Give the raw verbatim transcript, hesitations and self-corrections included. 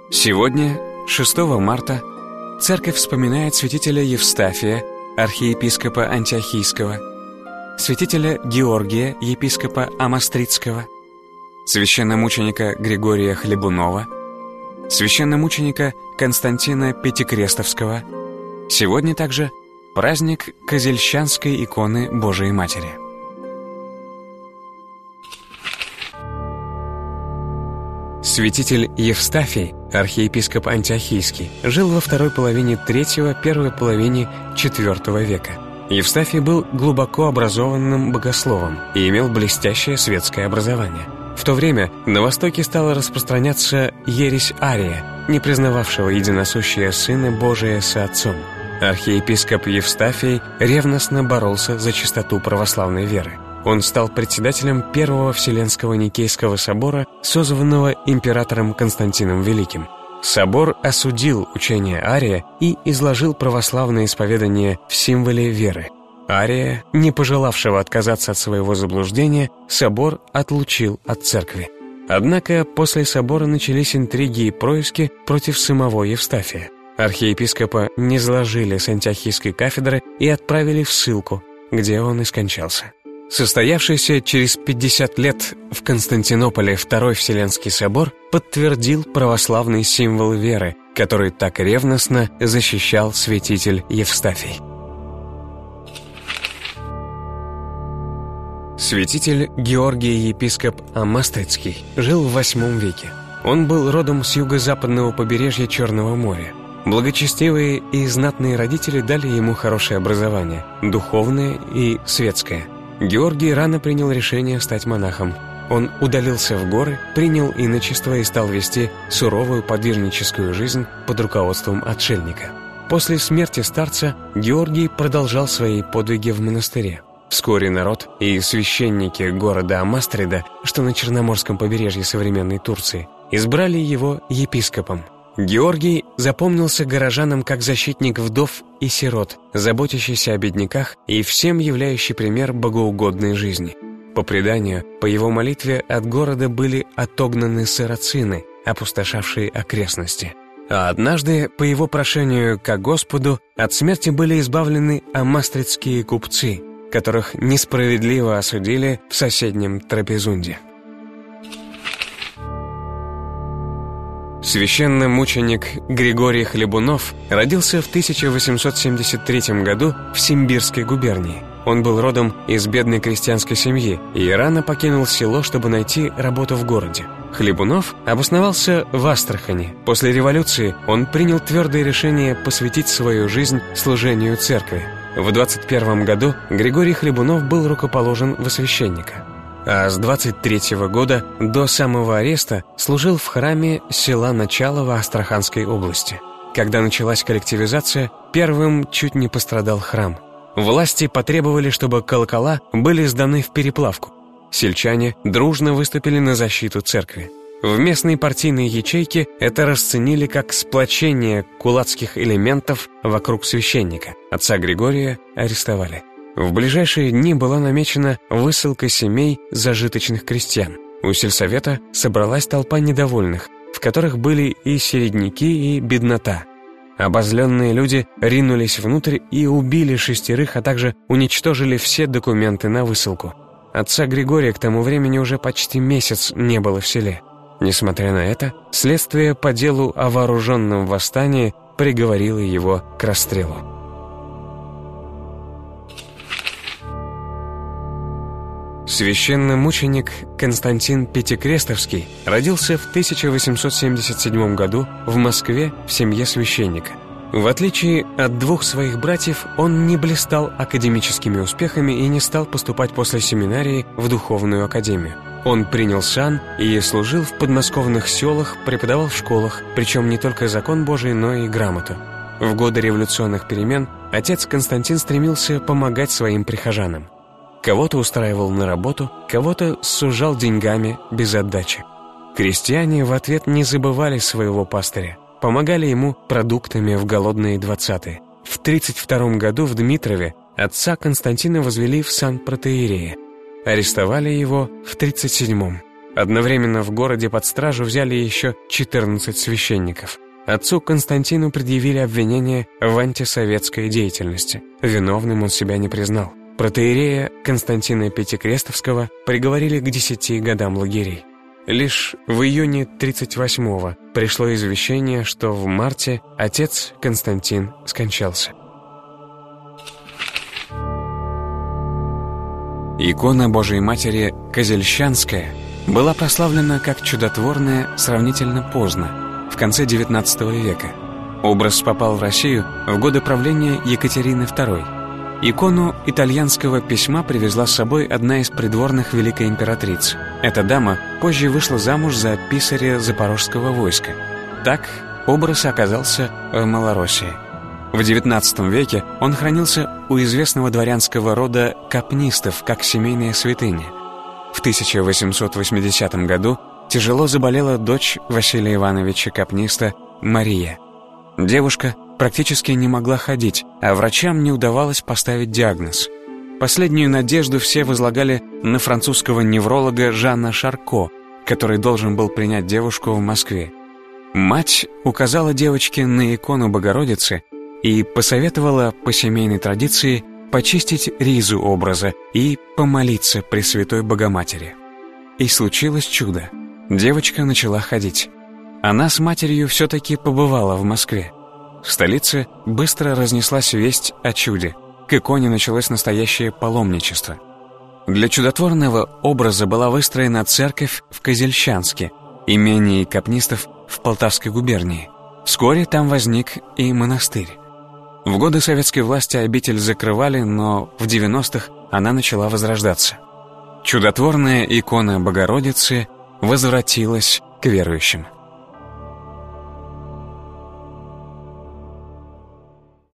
Сегодня, шестого марта, Церковь вспоминает святителя Евстафия, архиепископа Антиохийского, святителя Георгия, епископа Амостридского, священномученика Григория Хлебунова, священномученика Константина Пятикрестовского. Сегодня также праздник Козельщанской иконы Божией Матери. Святитель Евстафий, архиепископ Антиохийский, жил во второй половине третьего, первой половине четвертого века. Евстафий был глубоко образованным богословом и имел блестящее светское образование. В то время на Востоке стала распространяться ересь Ария, не признававшего единосущее Сына Божия со Отцом. Архиепископ Евстафий ревностно боролся за чистоту православной веры. Он стал председателем Первого Вселенского Никейского собора, созванного императором Константином Великим. Собор осудил учение Ария и изложил православное исповедание в символе веры. Ария, не пожелавшего отказаться от своего заблуждения, собор отлучил от церкви. Однако после собора начались интриги и происки против самого Евстафия. Архиепископа низложили с антиохийской кафедры и отправили в ссылку, где он и скончался. Состоявшийся через пятьдесят лет в Константинополе Второй Вселенский собор подтвердил православный символ веры, который так ревностно защищал святитель Евстафий. Святитель Георгий епископ Амостридский жил в восьмом веке. Он был родом с юго-западного побережья Черного моря. Благочестивые и знатные родители дали ему хорошее образование, духовное и светское. Георгий рано принял решение стать монахом. Он удалился в горы, принял иночество и стал вести суровую подвижническую жизнь под руководством отшельника. После смерти старца Георгий продолжал свои подвиги в монастыре. Вскоре народ и священники города Амострида, что на Черноморском побережье современной Турции, избрали его епископом. Георгий запомнился горожанам как защитник вдов и сирот, заботящийся о бедняках и всем являющий пример богоугодной жизни. По преданию, по его молитве от города были отогнаны сарацины, опустошавшие окрестности. А однажды, по его прошению ко Господу, от смерти были избавлены амостридские купцы, которых несправедливо осудили в соседнем Трапезунде. Священномученик Григорий Хлебунов родился в тысяча восемьсот семьдесят третьем году в Симбирской губернии. Он был родом из бедной крестьянской семьи и рано покинул село, чтобы найти работу в городе. Хлебунов обосновался в Астрахани. После революции он принял твердое решение посвятить свою жизнь служению церкви. В двадцать первом году Григорий Хлебунов был рукоположен во священника. А с двадцать третьего года до самого ареста служил в храме села Началово Астраханской области. Когда началась коллективизация, первым чуть не пострадал храм. Власти потребовали, чтобы колокола были сданы в переплавку. Сельчане дружно выступили на защиту церкви. В местной партийной ячейке это расценили как сплочение кулацких элементов вокруг священника. Отца Григория арестовали. В ближайшие дни была намечена высылка семей зажиточных крестьян. У сельсовета собралась толпа недовольных, в которых были и середняки, и беднота. Обозленные люди ринулись внутрь и убили шестерых, а также уничтожили все документы на высылку. Отца Григория к тому времени уже почти месяц не было в селе. Несмотря на это, следствие по делу о вооруженном восстании приговорило его к расстрелу. Священномученик Константин Пятикрестовский родился в тысяча восемьсот семьдесят седьмом году в Москве в семье священника. В отличие от двух своих братьев, он не блистал академическими успехами и не стал поступать после семинарии в духовную академию. Он принял сан и служил в подмосковных селах, преподавал в школах, причем не только закон Божий, но и грамоту. В годы революционных перемен отец Константин стремился помогать своим прихожанам. Кого-то устраивал на работу, кого-то сужал деньгами без отдачи. Крестьяне в ответ не забывали своего пастыря, помогали ему продуктами в голодные двадцатые. В тридцать втором году в Дмитрове отца Константина возвели в сан протоиерея. Арестовали его в тридцать седьмом. Одновременно в городе под стражу взяли еще четырнадцать священников. Отцу Константину предъявили обвинение в антисоветской деятельности. Виновным он себя не признал. Протоиерея Константина Пятикрестовского приговорили к десяти годам лагерей. Лишь в июне тридцать восьмого пришло извещение, что в марте отец Константин скончался. Икона Божией Матери Козельщанская была прославлена как чудотворная сравнительно поздно, в конце девятнадцатого века. Образ попал в Россию в годы правления Екатерины второй. Икону итальянского письма привезла с собой одна из придворных великой императрицы. Эта дама позже вышла замуж за писаря запорожского войска. Так образ оказался в Малороссии. В девятнадцатом веке он хранился у известного дворянского рода Капнистов как семейная святыня. В тысяча восемьсот восьмидесятом году тяжело заболела дочь Василия Ивановича Капниста Мария. Девушка практически не могла ходить, а врачам не удавалось поставить диагноз. Последнюю надежду все возлагали на французского невролога Жана Шарко, который должен был принять девушку в Москве. Мать указала девочке на икону Богородицы и посоветовала по семейной традиции почистить ризу образа и помолиться Пресвятой Богоматери. И случилось чудо. Девочка начала ходить. Она с матерью все-таки побывала в Москве. В столице быстро разнеслась весть о чуде. К иконе началось настоящее паломничество. Для чудотворного образа была выстроена церковь в Козельщанске, имении Капнистов в Полтавской губернии. Вскоре там возник и монастырь. В годы советской власти обитель закрывали, но в девяностых она начала возрождаться. Чудотворная икона Богородицы возвратилась к верующим.